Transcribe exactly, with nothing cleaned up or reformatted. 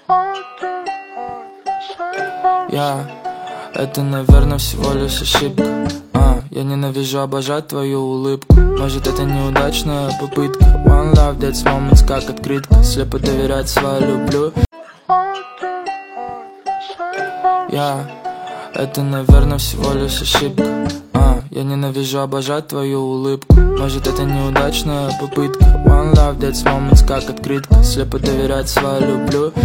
Я, это, наверное, всего лишь ошибка. а, Я ненавижу обожать твою улыбку. Может, это неудачная попытка. One love, that's moments, как открытка. Слепо доверять свою люблю. Я, это, наверное, всего лишь ошибка. а, Я ненавижу обожать твою улыбку. Может, это неудачная попытка. One love, that's moments, как открытка. Слепо доверять свою люблю.